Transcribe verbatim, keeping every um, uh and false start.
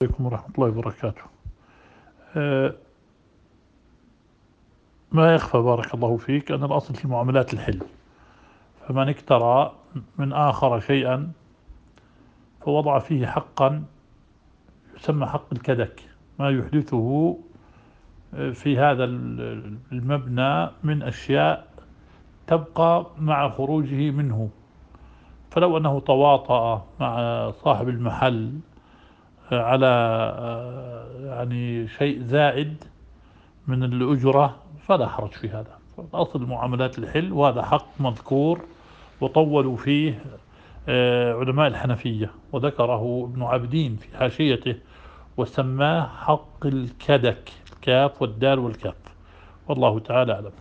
عليكم ورحمة الله وبركاته. أه ما يخفى بارك الله فيك أن الأصل في المعاملات الحل، فمن اكترى من آخر شيئا فوضع فيه حقا يسمى حق الكدك، ما يحدثه في هذا المبنى من أشياء تبقى مع خروجه منه. فلو أنه تواطأ مع صاحب المحل على يعني شيء زائد من الأجرة فلا حرج في هذا. أصل المعاملات الحل، وهذا حق مذكور وطولوا فيه علماء الحنفية، وذكره ابن عابدين في حاشيته وسماه حق الكدك، الكاف والدال والكاف، والله تعالى أعلم.